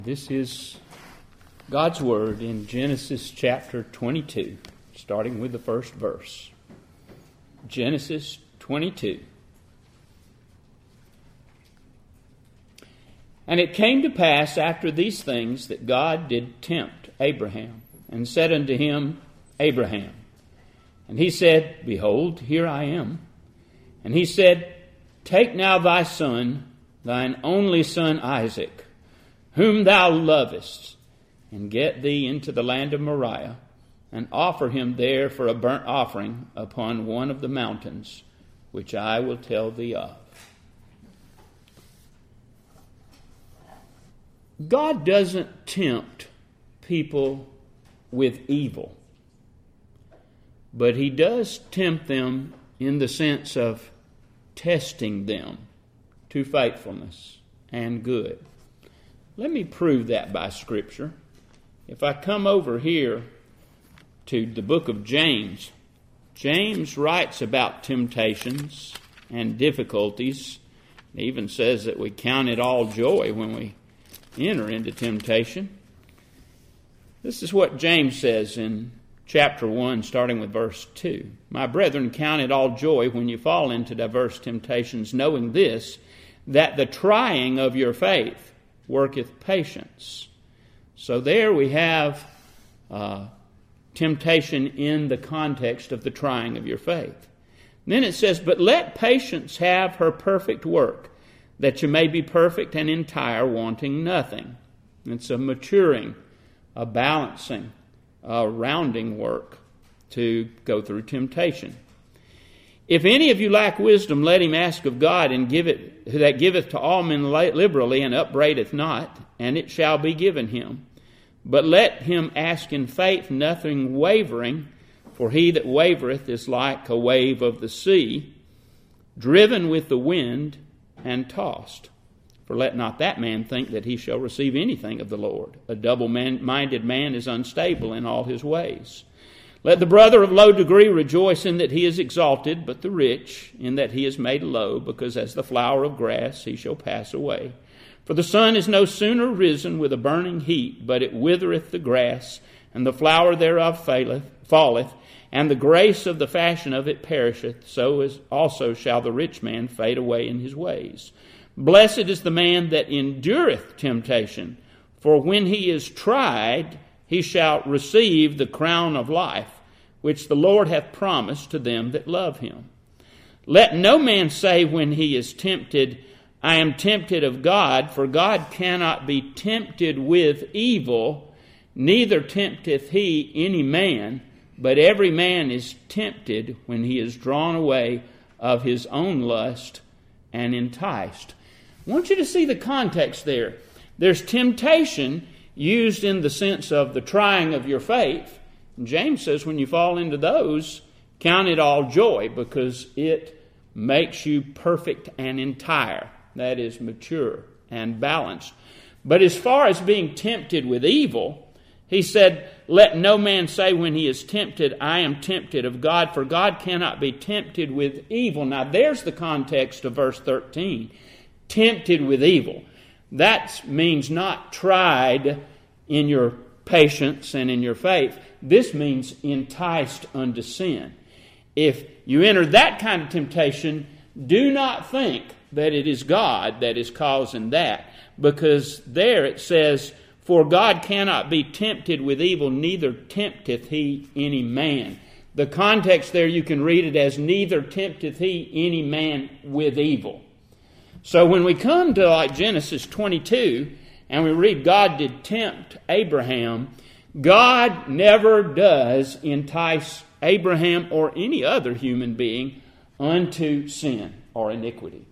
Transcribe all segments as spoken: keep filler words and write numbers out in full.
This is God's Word in Genesis chapter twenty-two, starting with the first verse. Genesis twenty-two. And it came to pass after these things that God did tempt Abraham, and said unto him, Abraham. And he said, Behold, here I am. And he said, Take now thy son, thine only son Isaac, whom thou lovest, and get thee into the land of Moriah, and offer him there for a burnt offering upon one of the mountains, which I will tell thee of. God doesn't tempt people with evil, but He does tempt them in the sense of testing them to faithfulness and good. Let me prove that by Scripture. If I come over here to the book of James, James writes about temptations and difficulties. He even says that we count it all joy when we enter into temptation. This is what James says in chapter one, starting with verse two. My brethren, count it all joy when you fall into diverse temptations, knowing this, that the trying of your faith worketh patience. So there we have uh, temptation in the context of the trying of your faith. Then it says, But let patience have her perfect work, that you may be perfect and entire, wanting nothing. It's a maturing, a balancing, a rounding work to go through temptation. If any of you lack wisdom, let him ask of God, and give it that giveth to all men liberally, and upbraideth not, and it shall be given him. But let him ask in faith, nothing wavering, for he that wavereth is like a wave of the sea, driven with the wind and tossed. For let not that man think that he shall receive anything of the Lord. A double-minded man is unstable in all his ways. Let the brother of low degree rejoice in that he is exalted, but the rich in that he is made low, because as the flower of grass he shall pass away. For the sun is no sooner risen with a burning heat, but it withereth the grass, and the flower thereof faileth, falleth, and the grace of the fashion of it perisheth, so as also shall the rich man fade away in his ways. Blessed is the man that endureth temptation, for when he is tried, he shall receive the crown of life, which the Lord hath promised to them that love him. Let no man say when he is tempted, I am tempted of God, for God cannot be tempted with evil, neither tempteth he any man, but every man is tempted when he is drawn away of his own lust and enticed. I want you to see the context there. There's temptation used in the sense of the trying of your faith. And James says when you fall into those, count it all joy, because it makes you perfect and entire. That is, mature and balanced. But as far as being tempted with evil, he said, let no man say when he is tempted, I am tempted of God, for God cannot be tempted with evil. Now there's the context of verse thirteen. Tempted with evil. That means not tried in your patience and in your faith. This means enticed unto sin. If you enter that kind of temptation, do not think that it is God that is causing that, because there it says, for God cannot be tempted with evil, neither tempteth he any man. The context there, you can read it as, neither tempteth he any man with evil. So when we come to like Genesis twenty-two, and we read God did tempt Abraham, God never does entice Abraham or any other human being unto sin or iniquity.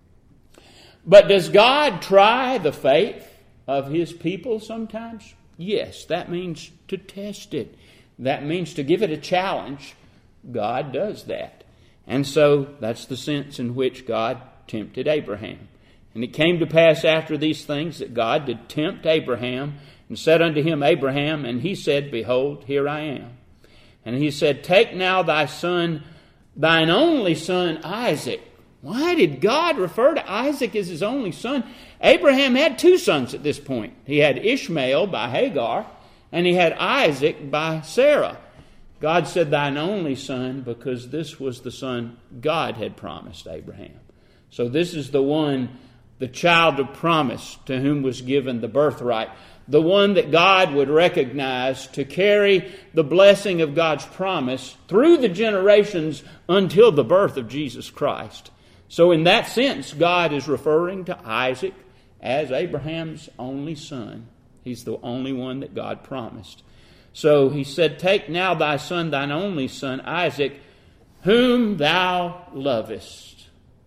But does God try the faith of His people sometimes? Yes, that means to test it. That means to give it a challenge. God does that. And so that's the sense in which God tempted Abraham. And it came to pass after these things that God did tempt Abraham, and said unto him, Abraham, and he said, Behold, here I am. And he said, Take now thy son, thine only son Isaac, Why did God refer to Isaac as his only son? Abraham had two sons at this point. He had Ishmael by Hagar, and he had Isaac by Sarah. God said, thine only son, because this was the son God had promised Abraham. So this is the one, the child of promise, to whom was given the birthright. The one that God would recognize to carry the blessing of God's promise through the generations until the birth of Jesus Christ. So in that sense, God is referring to Isaac as Abraham's only son. He's the only one that God promised. So he said, take now thy son, thine only son, Isaac, whom thou lovest.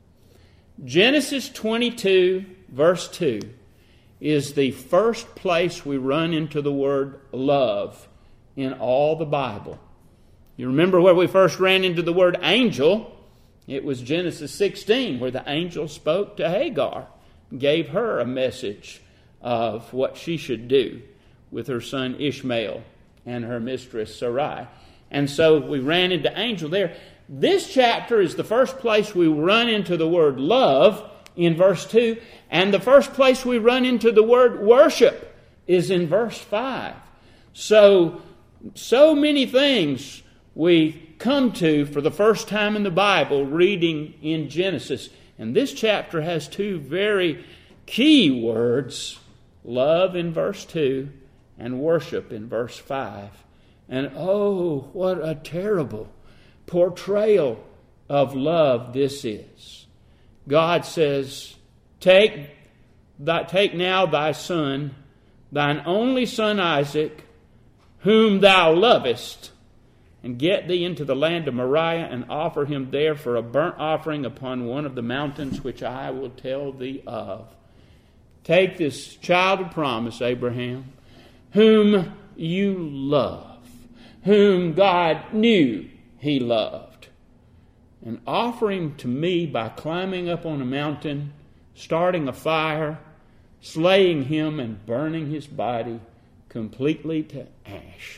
Genesis twenty-two, verse two, is the first place we run into the word love in all the Bible. You remember where we first ran into the word angel? It was Genesis sixteen, where the angel spoke to Hagar, gave her a message of what she should do with her son Ishmael and her mistress Sarai. And so we ran into angel there. This chapter is the first place we run into the word love in verse two, and the first place we run into the word worship is in verse five. So, so many things we come to for the first time in the Bible reading in Genesis. And this chapter has two very key words, love in verse two and worship in verse five. And oh, what a terrible portrayal of love this is. God says, take, thy, take now thy son, thine only son Isaac, whom thou lovest, and get thee into the land of Moriah, and offer him there for a burnt offering upon one of the mountains which I will tell thee of. Take this child of promise, Abraham, whom you love, whom God knew he loved, and offer him to me by climbing up on a mountain, starting a fire, slaying him, and burning his body completely to ash.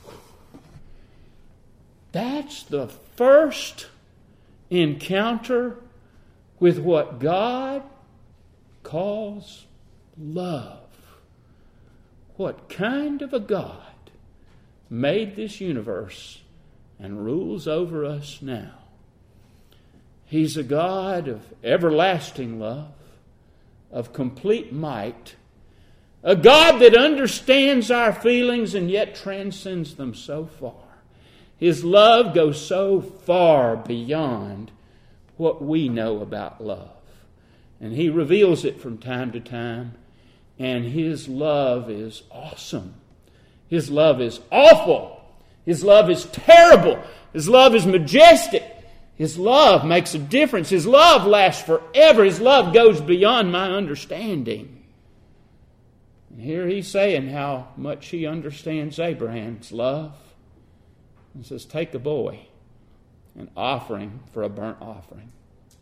That's the first encounter with what God calls love. What kind of a God made this universe and rules over us now? He's a God of everlasting love, of complete might, a God that understands our feelings and yet transcends them so far. His love goes so far beyond what we know about love. And he reveals it from time to time. And his love is awesome. His love is awful. His love is terrible. His love is majestic. His love makes a difference. His love lasts forever. His love goes beyond my understanding. And here he's saying how much he understands Abraham's love. He says, take a boy and offer him for a burnt offering.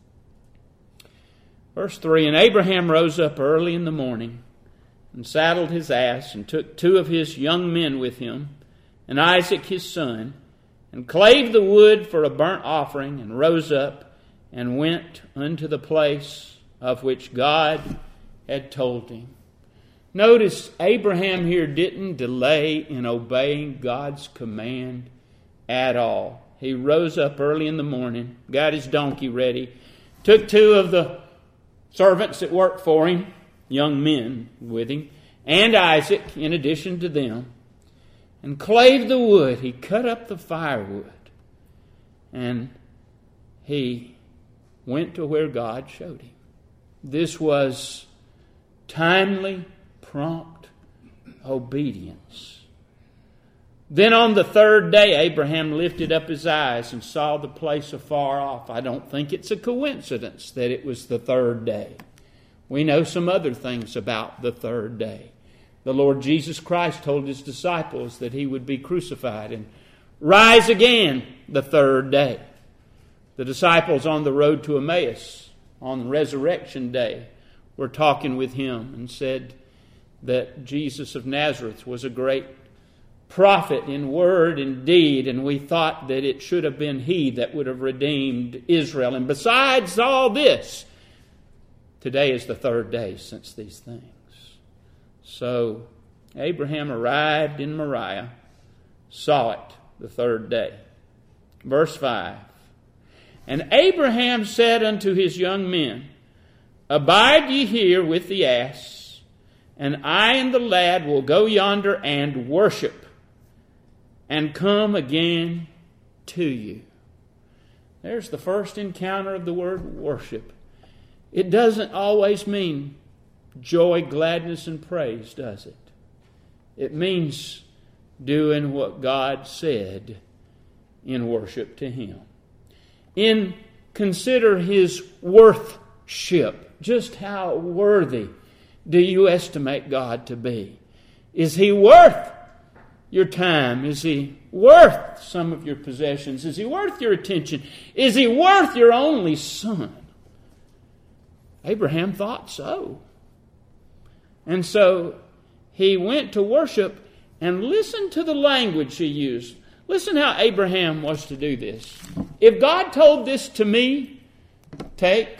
Verse three, and Abraham rose up early in the morning and saddled his ass and took two of his young men with him and Isaac his son and clave the wood for a burnt offering and rose up and went unto the place of which God had told him. Notice Abraham here didn't delay in obeying God's command at all. He rose up early in the morning, got his donkey ready, took two of the servants that worked for him, young men with him, and Isaac in addition to them, and clave the wood. He cut up the firewood, and he went to where God showed him. This was timely, prompt obedience. Then on the third day, Abraham lifted up his eyes and saw the place afar off. I don't think it's a coincidence that it was the third day. We know some other things about the third day. The Lord Jesus Christ told his disciples that he would be crucified and rise again the third day. The disciples on the road to Emmaus on Resurrection Day were talking with him and said that Jesus of Nazareth was a great prophet in word and deed, and we thought that it should have been he that would have redeemed Israel. And besides all this, today is the third day since these things. So Abraham arrived in Moriah, saw it the third day. Verse five. And Abraham said unto his young men, Abide ye here with the ass, and I and the lad will go yonder and worship, and come again to you. There's the first encounter of the word worship. It doesn't always mean joy, gladness, and praise, does it? It means doing what God said in worship to Him. In consider His worthship. Just how worthy do you estimate God to be? Is He worth your time? Is He worth some of your possessions? Is He worth your attention? Is He worth your only son? Abraham thought so. And so he went to worship, and listen to the language he used. Listen how Abraham was to do this. If God told this to me, take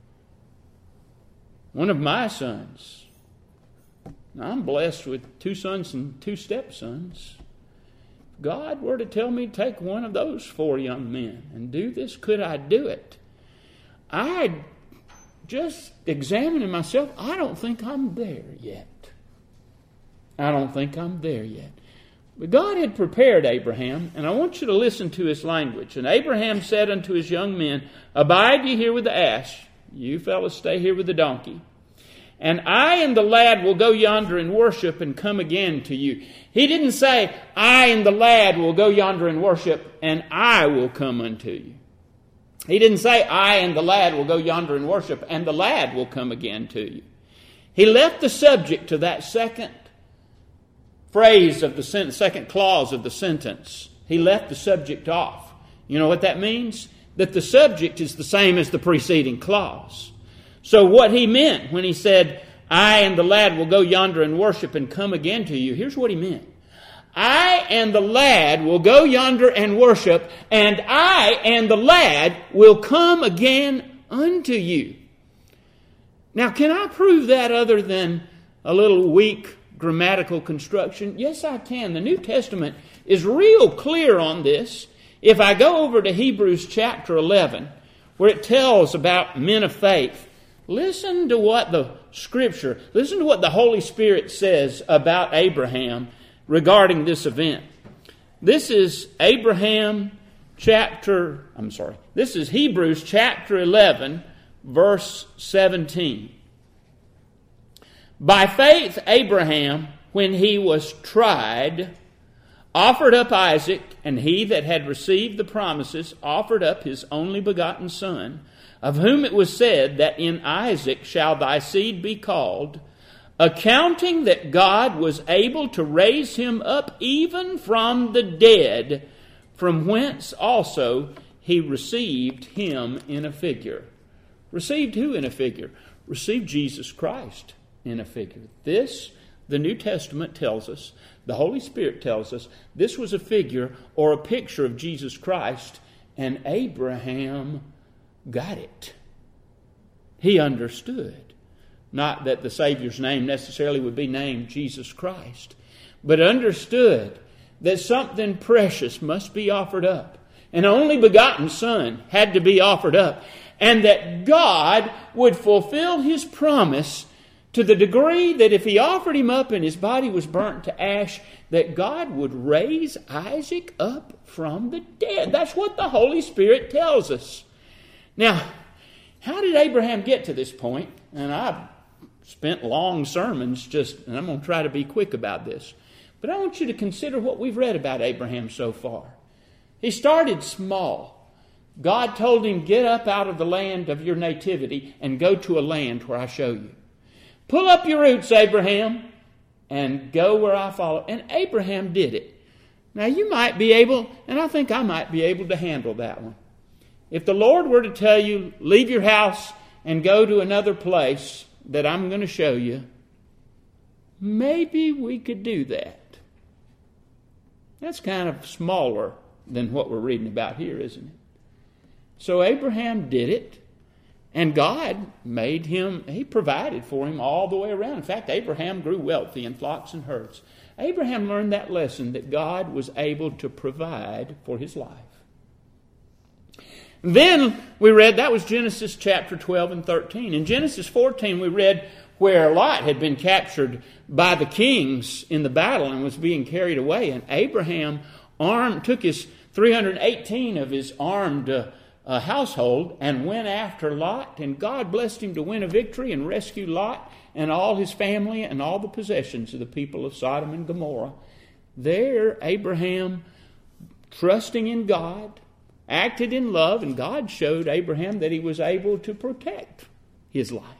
one of my sons. Now, I'm blessed with two sons and two stepsons. If God were to tell me to take one of those four young men and do this, could I do it? I'd just examining myself, I don't think I'm there yet. I don't think I'm there yet. But God had prepared Abraham, and I want you to listen to his language. And Abraham said unto his young men, Abide ye here with the ass. You fellas stay here with the donkey. And I and the lad will go yonder and worship and come again to you. He didn't say, I and the lad will go yonder and worship and I will come unto you. He didn't say, I and the lad will go yonder and worship and the lad will come again to you. He left the subject to that second phrase of the sentence, second clause of the sentence. He left the subject off. You know what that means? That the subject is the same as the preceding clause. So what he meant when he said, I and the lad will go yonder and worship and come again to you, here's what he meant. I and the lad will go yonder and worship, and I and the lad will come again unto you. Now, can I prove that other than a little weak grammatical construction? Yes, I can. The New Testament is real clear on this. If I go over to Hebrews chapter eleven, where it tells about men of faith, listen to what the Scripture, listen to what the Holy Spirit says about Abraham regarding this event. This is Abraham chapter, I'm sorry, this is Hebrews chapter eleven, verse seventeen. By faith Abraham, when he was tried, offered up Isaac, and he that had received the promises offered up his only begotten son, of whom it was said that in Isaac shall thy seed be called, accounting that God was able to raise him up even from the dead, from whence also he received him in a figure. Received who in a figure? Received Jesus Christ in a figure. This, the New Testament tells us, the Holy Spirit tells us, this was a figure or a picture of Jesus Christ, and Abraham got it. He understood. Not that the Savior's name necessarily would be named Jesus Christ, but understood that something precious must be offered up. An only begotten Son had to be offered up, and that God would fulfill His promise to the degree that if He offered him up and his body was burnt to ash, that God would raise Isaac up from the dead. That's what the Holy Spirit tells us. Now, how did Abraham get to this point? And I've spent long sermons just, and I'm going to try to be quick about this. But I want you to consider what we've read about Abraham so far. He started small. God told him, get up out of the land of your nativity and go to a land where I show you. Pull up your roots, Abraham, and go where I follow. And Abraham did it. Now you might be able, and I think I might be able to handle that one. If the Lord were to tell you, leave your house and go to another place that I'm going to show you, maybe we could do that. That's kind of smaller than what we're reading about here, isn't it? So Abraham did it, and God made him, he provided for him all the way around. In fact, Abraham grew wealthy in flocks and herds. Abraham learned that lesson that God was able to provide for his life. Then we read, that was Genesis chapter twelve and thirteen. In Genesis fourteen we read where Lot had been captured by the kings in the battle and was being carried away. And Abraham armed, took his three hundred eighteen of his armed uh, uh, household and went after Lot. And God blessed him to win a victory and rescue Lot and all his family and all the possessions of the people of Sodom and Gomorrah. There, Abraham, trusting in God, acted in love, and God showed Abraham that he was able to protect his life.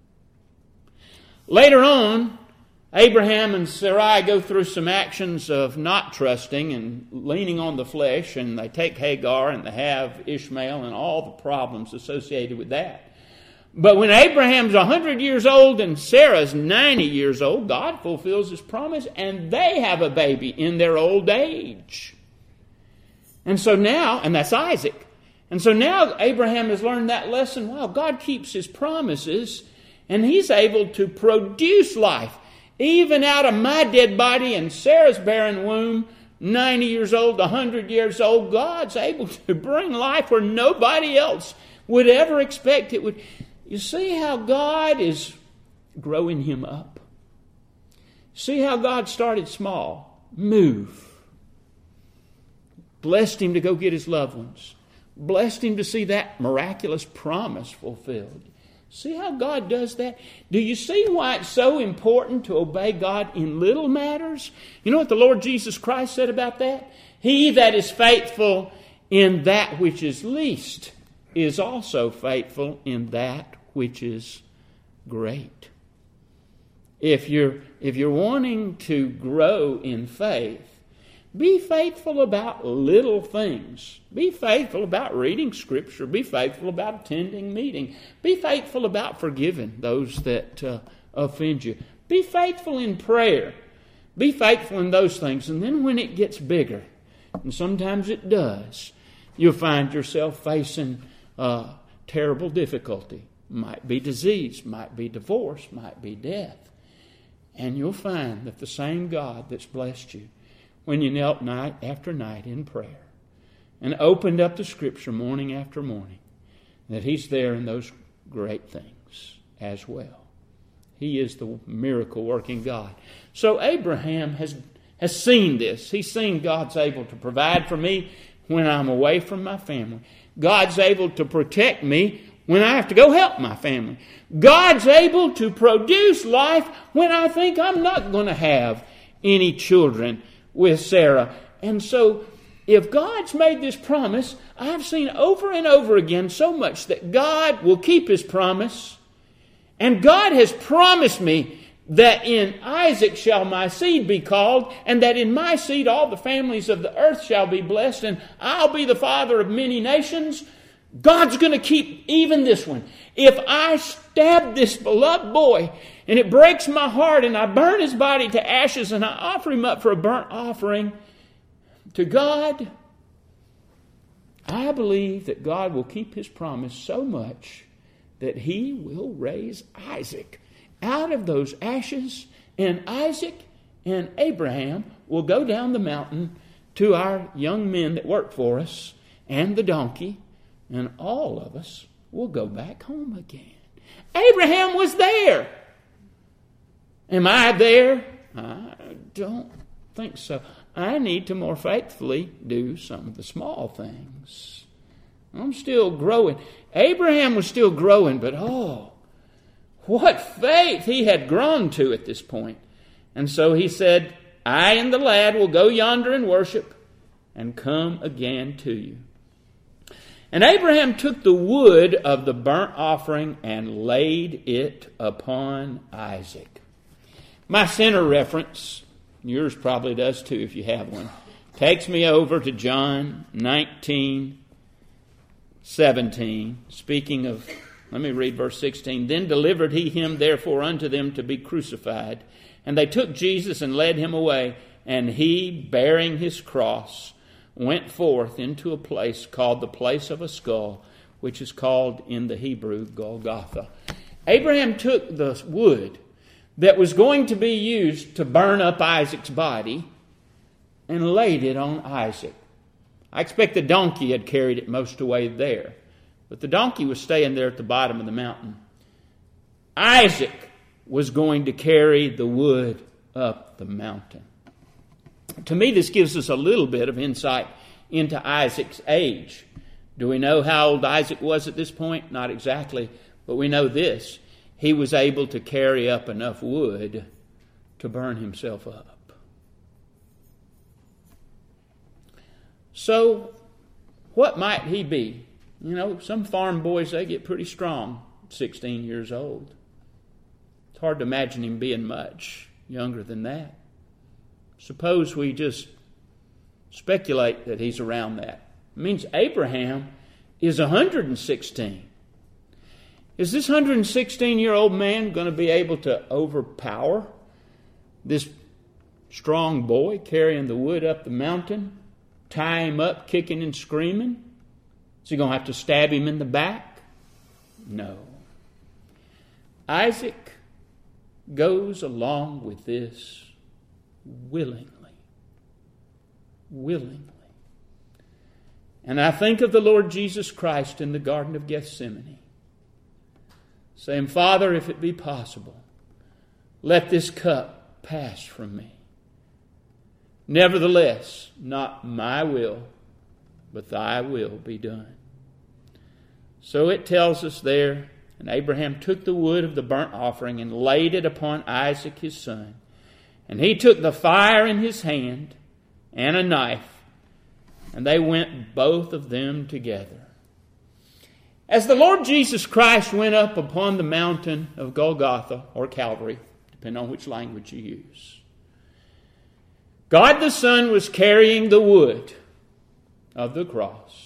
Later on, Abraham and Sarai go through some actions of not trusting and leaning on the flesh, and they take Hagar and they have Ishmael and all the problems associated with that. But when Abraham's one hundred years old and Sarah's ninety years old, God fulfills his promise, and they have a baby in their old age. And so now, and that's Isaac. And so now Abraham has learned that lesson. Wow, God keeps his promises, and he's able to produce life. Even out of my dead body and Sarah's barren womb, ninety years old, one hundred years old, God's able to bring life where nobody else would ever expect it would. You see how God is growing him up? See how God started small, move. Blessed him to go get his loved ones. Blessed him to see that miraculous promise fulfilled. See how God does that? Do you see why it's so important to obey God in little matters? You know what the Lord Jesus Christ said about that? He that is faithful in that which is least is also faithful in that which is great. If you're, if you're wanting to grow in faith, be faithful about little things. Be faithful about reading Scripture. Be faithful about attending meeting. Be faithful about forgiving those that uh, offend you. Be faithful in prayer. Be faithful in those things. And then when it gets bigger, and sometimes it does, you'll find yourself facing uh, terrible difficulty. Might be disease, might be divorce, might be death. And you'll find that the same God that's blessed you, when you knelt night after night in prayer and opened up the Scripture morning after morning, that he's there in those great things as well. He is the miracle-working God. So Abraham has, has seen this. He's seen God's able to provide for me when I'm away from my family. God's able to protect me when I have to go help my family. God's able to produce life when I think I'm not going to have any children with Sarah. And so if God's made this promise, I've seen over and over again so much that God will keep his promise. And God has promised me that in Isaac shall my seed be called, and that in my seed all the families of the earth shall be blessed, and I'll be the father of many nations. God's going to keep even this one. If I stab this beloved boy and it breaks my heart and I burn his body to ashes and I offer him up for a burnt offering to God, I believe that God will keep his promise so much that he will raise Isaac out of those ashes, and Isaac and Abraham will go down the mountain to our young men that work for us and the donkey, and all of us will go back home again. Abraham was there. Am I there? I don't think so. I need to more faithfully do some of the small things. I'm still growing. Abraham was still growing, but oh, what faith he had grown to at this point. And so he said, I and the lad will go yonder and worship and come again to you. And Abraham took the wood of the burnt offering and laid it upon Isaac. My center reference, yours probably does too if you have one, takes me over to John nineteen seventeen. Speaking of, let me read verse sixteen. Then delivered he him therefore unto them to be crucified. And they took Jesus and led him away. And he, bearing his cross, went forth into a place called the place of a skull, which is called in the Hebrew Golgotha. Abraham took the wood that was going to be used to burn up Isaac's body and laid it on Isaac. I expect the donkey had carried it most of the way there, but the donkey was staying there at the bottom of the mountain. Isaac was going to carry the wood up the mountain. To me, this gives us a little bit of insight into Isaac's age. Do we know how old Isaac was at this point? Not exactly, but we know this. He was able to carry up enough wood to burn himself up. So, what might he be? You know, some farm boys, they get pretty strong at sixteen years old. It's hard to imagine him being much younger than that. Suppose we just speculate that he's around that. It means Abraham is one hundred sixteen. Is this one hundred sixteen-year-old man going to be able to overpower this strong boy carrying the wood up the mountain, tie him up, kicking and screaming? Is he going to have to stab him in the back? No. Isaac goes along with this willingly. Willingly. And I think of the Lord Jesus Christ in the Garden of Gethsemane, saying, Father, if it be possible, let this cup pass from me. Nevertheless, not my will, but thy will be done. So it tells us there, and Abraham took the wood of the burnt offering and laid it upon Isaac his son. And he took the fire in his hand and a knife, and they went both of them together. As the Lord Jesus Christ went up upon the mountain of Golgotha, or Calvary, depending on which language you use, God the Son was carrying the wood of the cross.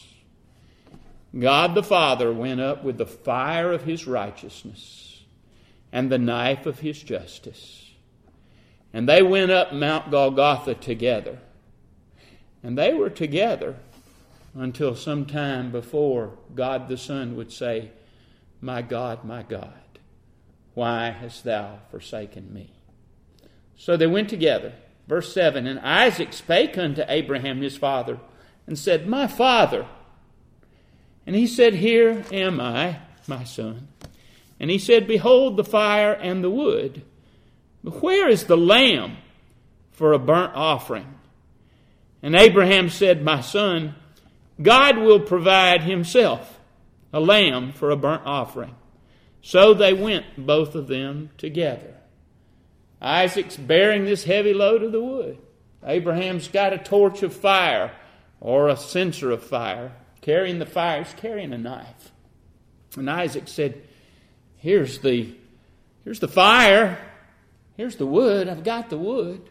God the Father went up with the fire of his righteousness and the knife of his justice. And they went up Mount Golgotha together. And they were together until some time before God the Son would say, My God, my God, why hast thou forsaken me? So they went together. Verse seven, And Isaac spake unto Abraham his father, and said, My father. And he said, Here am I, my son. And he said, Behold the fire and the wood, but where is the lamb for a burnt offering? And Abraham said, My son, God will provide himself a lamb for a burnt offering. So they went, both of them, together. Isaac's bearing this heavy load of the wood. Abraham's got a torch of fire, or a censer of fire. Carrying the fire, he's carrying a knife. And Isaac said, Here's the, here's the fire. Here's the wood. I've got the wood.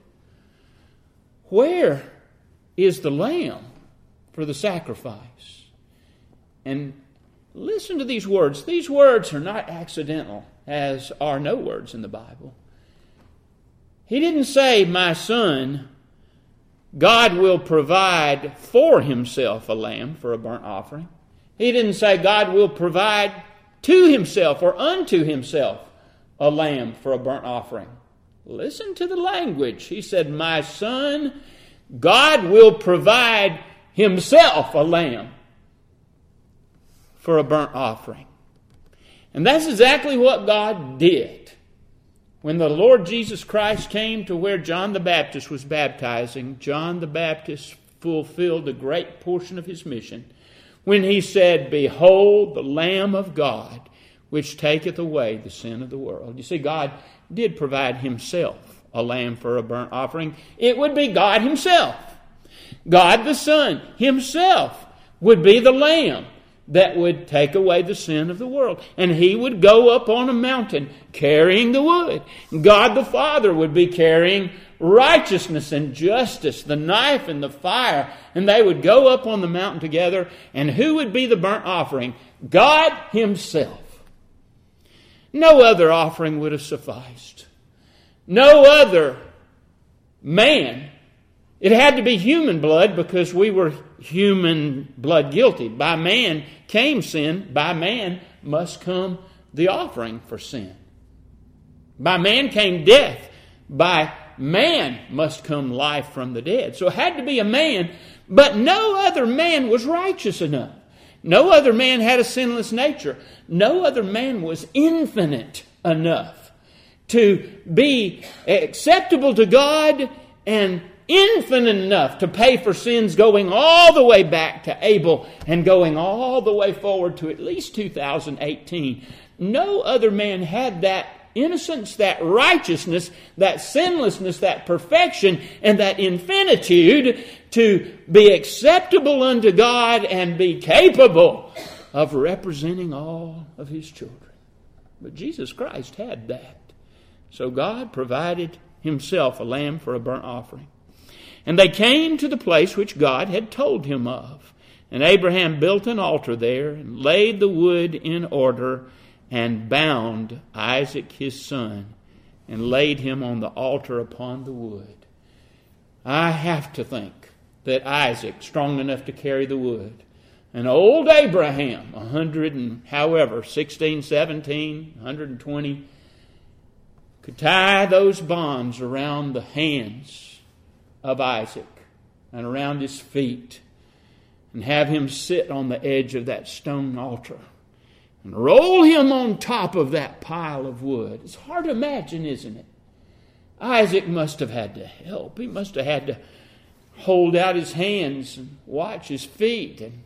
Where is the lamb for the sacrifice? And listen to these words. These words are not accidental, as are no words in the Bible. He didn't say, My son, God will provide for himself a lamb for a burnt offering. He didn't say God will provide to himself or unto himself a lamb for a burnt offering. Listen to the language. He said, My son, God will provide himself a lamb for a burnt offering. And that's exactly what God did. When the Lord Jesus Christ came to where John the Baptist was baptizing, John the Baptist fulfilled a great portion of his mission when he said, Behold the Lamb of God, which taketh away the sin of the world. You see, God did provide himself a lamb for a burnt offering. It would be God himself. God the Son himself would be the lamb that would take away the sin of the world. And he would go up on a mountain carrying the wood. God the Father would be carrying righteousness and justice, the knife and the fire. And they would go up on the mountain together. And who would be the burnt offering? God himself. No other offering would have sufficed. No other man It had to be human blood because we were human blood guilty. By man came sin. By man must come the offering for sin. By man came death. By man must come life from the dead. So it had to be a man, but no other man was righteous enough. No other man had a sinless nature. No other man was infinite enough to be acceptable to God and infinite enough to pay for sins going all the way back to Abel and going all the way forward to at least two thousand eighteen. No other man had that innocence, that righteousness, that sinlessness, that perfection, and that infinitude to be acceptable unto God and be capable of representing all of His children. But Jesus Christ had that. So God provided Himself a lamb for a burnt offering. And they came to the place which God had told him of. And Abraham built an altar there and laid the wood in order and bound Isaac his son and laid him on the altar upon the wood. I have to think that Isaac, strong enough to carry the wood, and old Abraham, a hundred and however, sixteen, seventeen, one hundred twenty, could tie those bonds around the hands of Isaac and around his feet and have him sit on the edge of that stone altar and roll him on top of that pile of wood. It's hard to imagine, isn't it? Isaac must have had to help. He must have had to hold out his hands and watch his feet and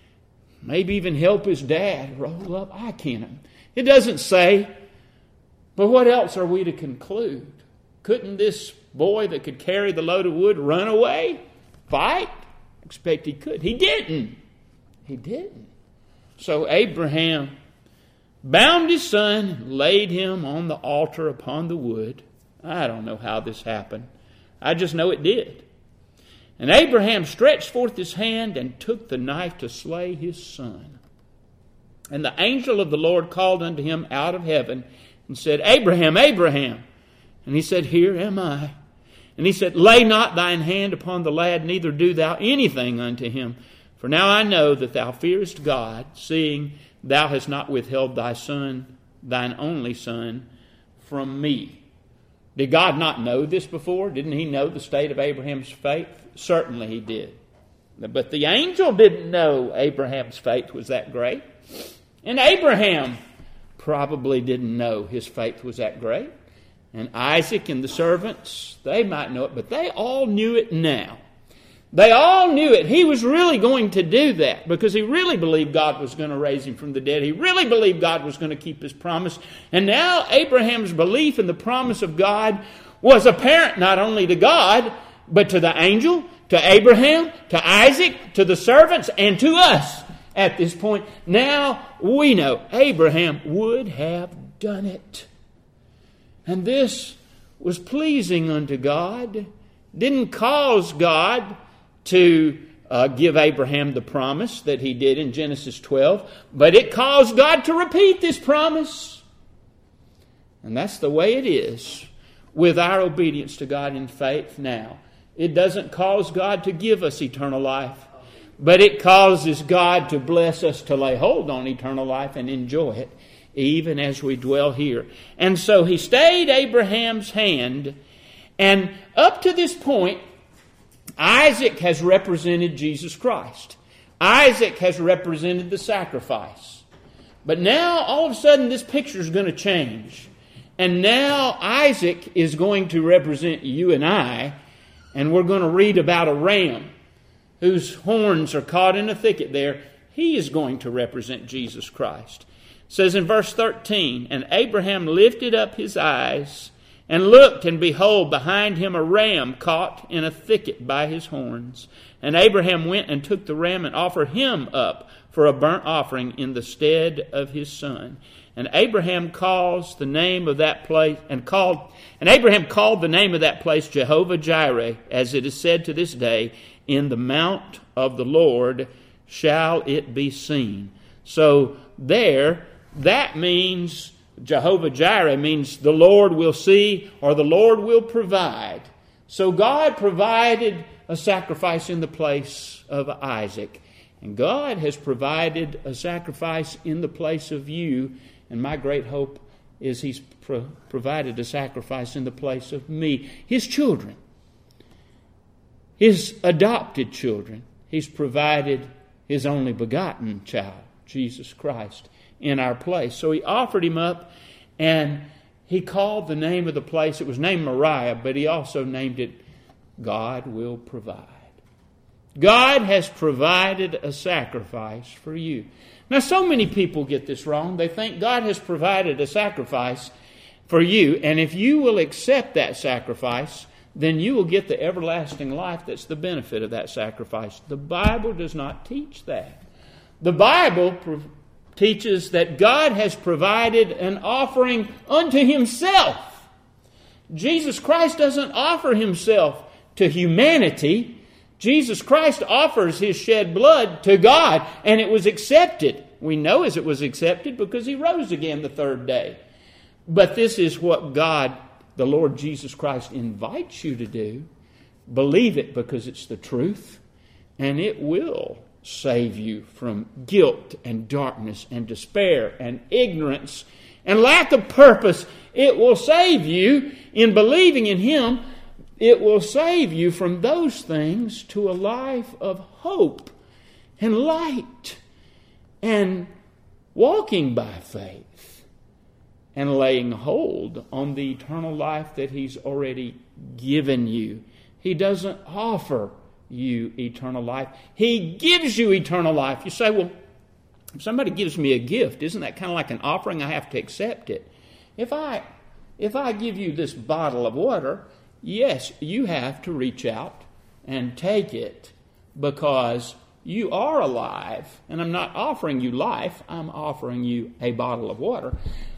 maybe even help his dad roll up. I can't. It doesn't say. But what else are we to conclude? Couldn't this boy that could carry the load of wood run away? Fight? I expect he could. He didn't. He didn't. So Abraham bound his son, laid him on the altar upon the wood. I don't know how this happened. I just know it did. And Abraham stretched forth his hand and took the knife to slay his son. And the angel of the Lord called unto him out of heaven and said, Abraham, Abraham. And he said, Here am I. And he said, Lay not thine hand upon the lad, neither do thou anything unto him. For now I know that thou fearest God, seeing thou hast not withheld thy son, thine only son, from me. Did God not know this before? Didn't He know the state of Abraham's faith? Certainly He did. But the angel didn't know Abraham's faith was that great. And Abraham probably didn't know his faith was that great. And Isaac and the servants, they might know it, but they all knew it now. They all knew it. He was really going to do that because he really believed God was going to raise him from the dead. He really believed God was going to keep His promise. And now Abraham's belief in the promise of God was apparent not only to God, but to the angel, to Abraham, to Isaac, to the servants, and to us at this point. Now we know Abraham would have done it. And this was pleasing unto God. Didn't cause God to uh, give Abraham the promise that He did in Genesis twelve, but it caused God to repeat this promise. And that's the way it is with our obedience to God in faith now. It doesn't cause God to give us eternal life, but it causes God to bless us to lay hold on eternal life and enjoy it, even as we dwell here. And so He stayed Abraham's hand, and up to this point, Isaac has represented Jesus Christ. Isaac has represented the sacrifice. But now, all of a sudden, this picture is going to change. And now Isaac is going to represent you and I, and we're going to read about a ram whose horns are caught in a thicket there. He is going to represent Jesus Christ. It says in verse thirteen, And Abraham lifted up his eyes and looked, and behold, behind him a ram caught in a thicket by his horns. And Abraham went and took the ram and offered him up for a burnt offering in the stead of his son. And Abraham calls the name of that place, and called, and Abraham called the name of that place Jehovah Jireh, as it is said to this day, In the mount of the Lord shall it be seen. So there, that means Jehovah Jireh means the Lord will see, or the Lord will provide. So God provided a sacrifice in the place of Isaac. And God has provided a sacrifice in the place of you. And my great hope is He's pro- provided a sacrifice in the place of me. His children. His adopted children. He's provided His only begotten child, Jesus Christ, in our place. So He offered Him up, and He called the name of the place. It was named Moriah, but He also named it God Will Provide. God has provided a sacrifice for you. Now, so many people get this wrong. They think God has provided a sacrifice for you, and if you will accept that sacrifice, then you will get the everlasting life that's the benefit of that sacrifice. The Bible does not teach that. The Bible pro- teaches that God has provided an offering unto Himself. Jesus Christ doesn't offer Himself to humanity. Jesus Christ offers His shed blood to God, and it was accepted. We know as it was accepted because He rose again the third day. But this is what God, the Lord Jesus Christ, invites you to do. Believe it because it's the truth, and it will save you from guilt and darkness and despair and ignorance and lack of purpose. It will save you in believing in Him. It will save you from those things to a life of hope and light and walking by faith and laying hold on the eternal life that He's already given you. He doesn't offer you eternal life. He gives you eternal life. You say, well, if somebody gives me a gift, isn't that kind of like an offering? I have to accept it. If I, if I give you this bottle of water, yes, you have to reach out and take it because you are alive. And I'm not offering you life. I'm offering you a bottle of water.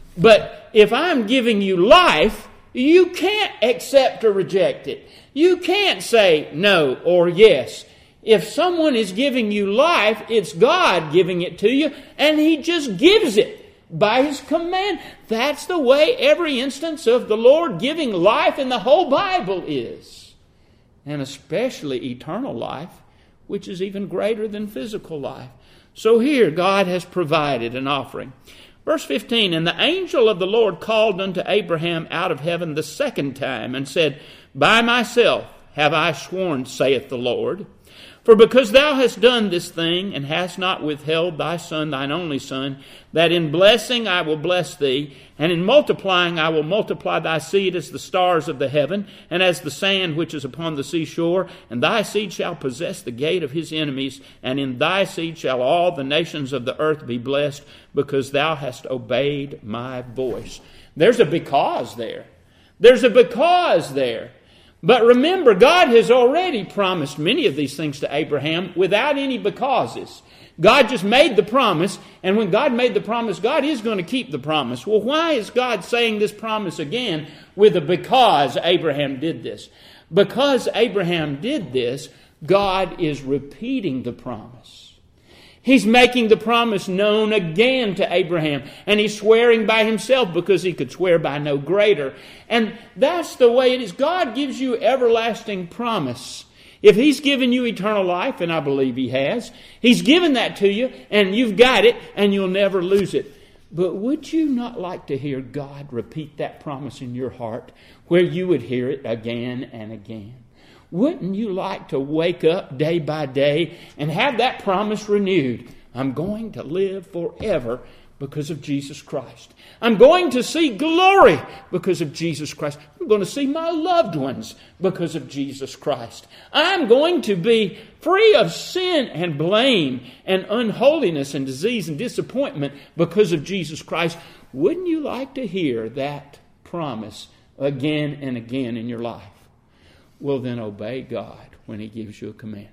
But if I'm giving you life, you can't accept or reject it. You can't say no or yes. If someone is giving you life, it's God giving it to you, and He just gives it by His command. That's the way every instance of the Lord giving life in the whole Bible is. And especially eternal life, which is even greater than physical life. So here God has provided an offering. Verse fifteen, and the angel of the Lord called unto Abraham out of heaven the second time and said, by myself have I sworn, saith the Lord, for because thou hast done this thing, and hast not withheld thy son, thine only son, that in blessing I will bless thee, and in multiplying I will multiply thy seed as the stars of the heaven, and as the sand which is upon the seashore, and thy seed shall possess the gate of his enemies, and in thy seed shall all the nations of the earth be blessed, because thou hast obeyed my voice. There's a because there. There's a because there. But remember, God has already promised many of these things to Abraham without any becauses. God just made the promise, and when God made the promise, God is going to keep the promise. Well, why is God saying this promise again with a because Abraham did this? Because Abraham did this, God is repeating the promise. He's making the promise known again to Abraham. And He's swearing by Himself because He could swear by no greater. And that's the way it is. God gives you everlasting promise. If He's given you eternal life, and I believe He has, He's given that to you, and you've got it, and you'll never lose it. But would you not like to hear God repeat that promise in your heart, where you would hear it again and again? Wouldn't you like to wake up day by day and have that promise renewed? I'm going to live forever because of Jesus Christ. I'm going to see glory because of Jesus Christ. I'm going to see my loved ones because of Jesus Christ. I'm going to be free of sin and blame and unholiness and disease and disappointment because of Jesus Christ. Wouldn't you like to hear that promise again and again in your life? Well, then obey God when He gives you a commandment.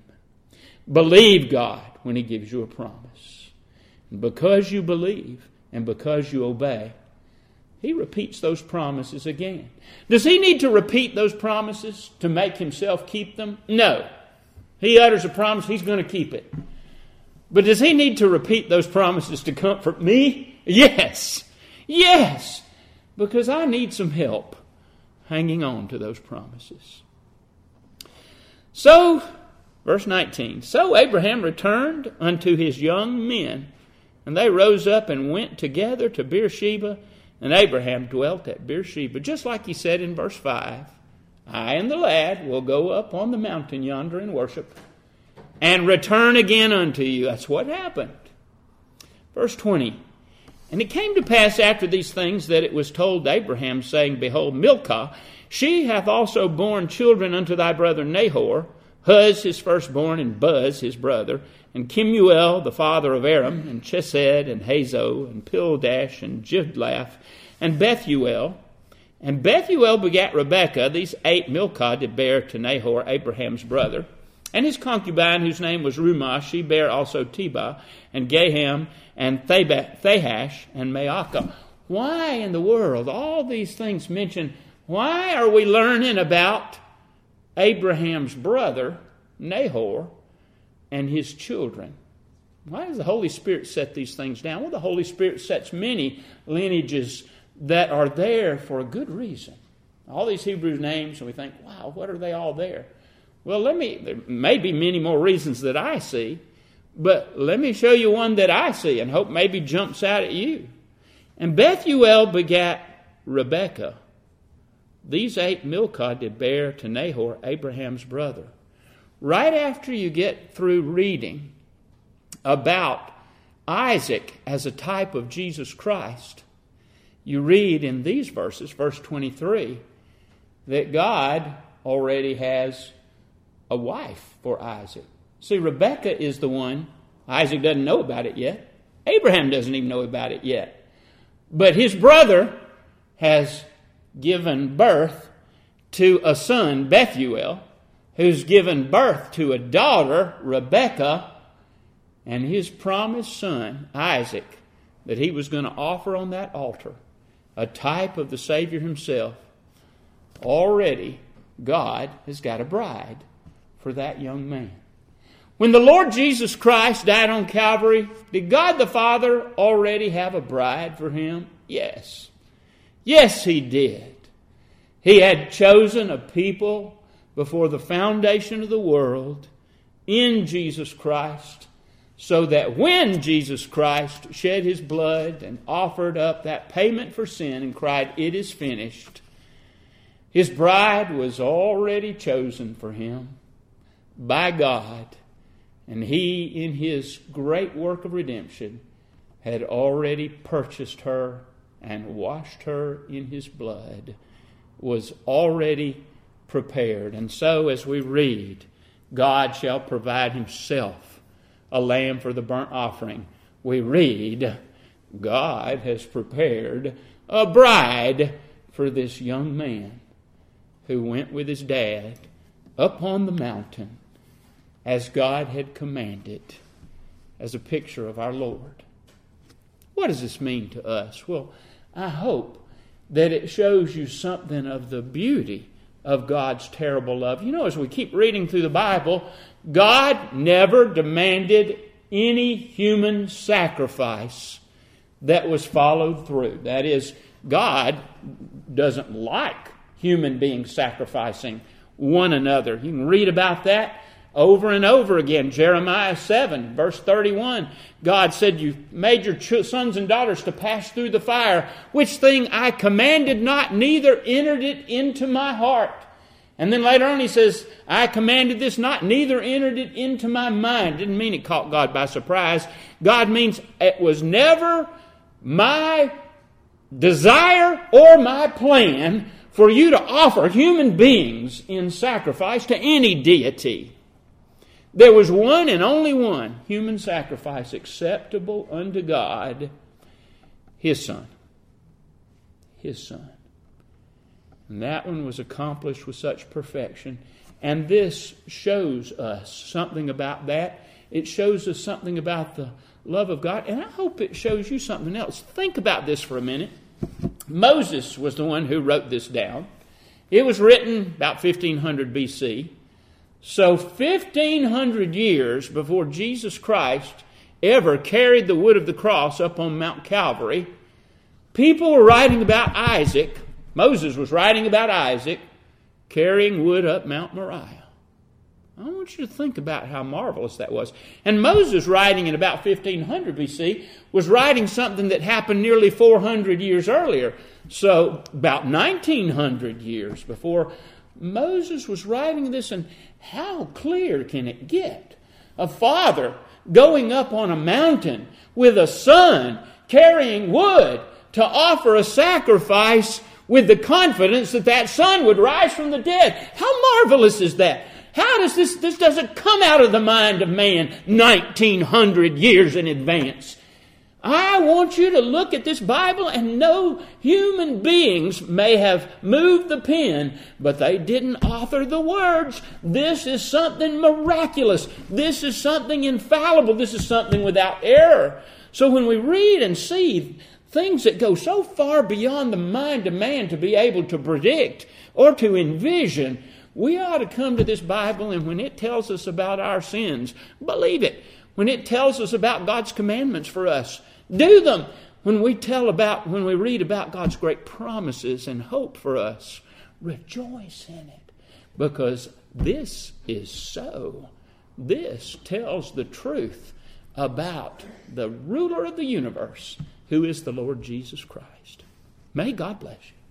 Believe God when He gives you a promise. And because you believe and because you obey, He repeats those promises again. Does He need to repeat those promises to make Himself keep them? No. He utters a promise, He's going to keep it. But does He need to repeat those promises to comfort me? Yes. Yes. Because I need some help hanging on to those promises. So, verse nineteen, so Abraham returned unto his young men, and they rose up and went together to Beersheba, and Abraham dwelt at Beersheba, just like he said in verse five, I and the lad will go up on the mountain yonder and worship, and return again unto you. That's what happened. Verse twenty, and it came to pass after these things that it was told Abraham, saying, Behold, Milcah, she hath also borne children unto thy brother Nahor, Huz his firstborn, and Buz his brother, and Kemuel the father of Aram, and Chesed, and Hazo, and Pildash, and Jidlaph, and Bethuel. And Bethuel begat Rebekah. These eight Milcah did bear to Nahor, Abraham's brother. And his concubine, whose name was Rumah, she bare also Tebah, and Gaham, and Thahash, and Maacah. Why in the world, all these things mentioned, why are we learning about Abraham's brother, Nahor, and his children? Why does the Holy Spirit set these things down? Well, the Holy Spirit sets many lineages that are there for a good reason. All these Hebrew names, and we think, wow, what are they all there? Well, let me, there may be many more reasons that I see, but let me show you one that I see and hope maybe jumps out at you. And Bethuel begat Rebekah. These eight Milcah did bear to Nahor, Abraham's brother. Right after you get through reading about Isaac as a type of Jesus Christ, you read in these verses, verse twenty-three, that God already has a wife for Isaac. See, Rebekah is the one. Isaac doesn't know about it yet. Abraham doesn't even know about it yet. But his brother has given birth to a son, Bethuel, who's given birth to a daughter, Rebekah, and his promised son, Isaac, that he was going to offer on that altar, a type of the Savior himself. Already, God has got a bride for that young man. When the Lord Jesus Christ died on Calvary, did God the Father already have a bride for him? Yes. Yes, he did. He had chosen a people before the foundation of the world in Jesus Christ, so that when Jesus Christ shed his blood and offered up that payment for sin and cried, "It is finished," his bride was already chosen for him by God, and he, in his great work of redemption, had already purchased her and washed her in his blood, was already prepared. And so, as we read, God shall provide himself a lamb for the burnt offering, we read, God has prepared a bride for this young man who went with his dad up on the mountain as God had commanded, as a picture of our Lord. What does this mean to us? Well, I hope that it shows you something of the beauty of God's terrible love. You know, as we keep reading through the Bible, God never demanded any human sacrifice that was followed through. That is, God doesn't like human beings sacrificing one another. You can read about that over and over again. Jeremiah seven, verse thirty-one. God said, "You made your ch- sons and daughters to pass through the fire, which thing I commanded not, neither entered it into my heart." And then later on he says, "I commanded this not, neither entered it into my mind." Didn't mean it caught God by surprise. God means it was never my desire or my plan for you to offer human beings in sacrifice to any deity. There was one and only one human sacrifice acceptable unto God, his Son. His Son. And that one was accomplished with such perfection. And this shows us something about that. It shows us something about the love of God. And I hope it shows you something else. Think about this for a minute. Moses was the one who wrote this down. It was written about fifteen hundred B C. So fifteen hundred years before Jesus Christ ever carried the wood of the cross up on Mount Calvary, people were writing about I want you to think about how marvelous that was. And Moses, writing in about fifteen hundred B C, was writing something that happened nearly four hundred years earlier. So about nineteen hundred years before Moses was writing this. And how clear can it get? A father going up on a mountain with a son carrying wood to offer a sacrifice with the confidence that that son would rise from the dead. How marvelous is that? How does this, this doesn't come out of the mind of man nineteen hundred years in advance. I want you to look at this Bible and know human beings may have moved the pen, but they didn't author the words. This is something miraculous. This is something infallible. This is something without error. So when we read and see things that go so far beyond the mind of man to be able to predict or to envision, we ought to come to this Bible, and when it tells us about our sins, believe it. When it tells us about God's commandments for us, do them. When we tell about, when we read about God's great promises and hope for us, rejoice in it. Because this is so. This tells the truth about the ruler of the universe, who is the Lord Jesus Christ. May God bless you.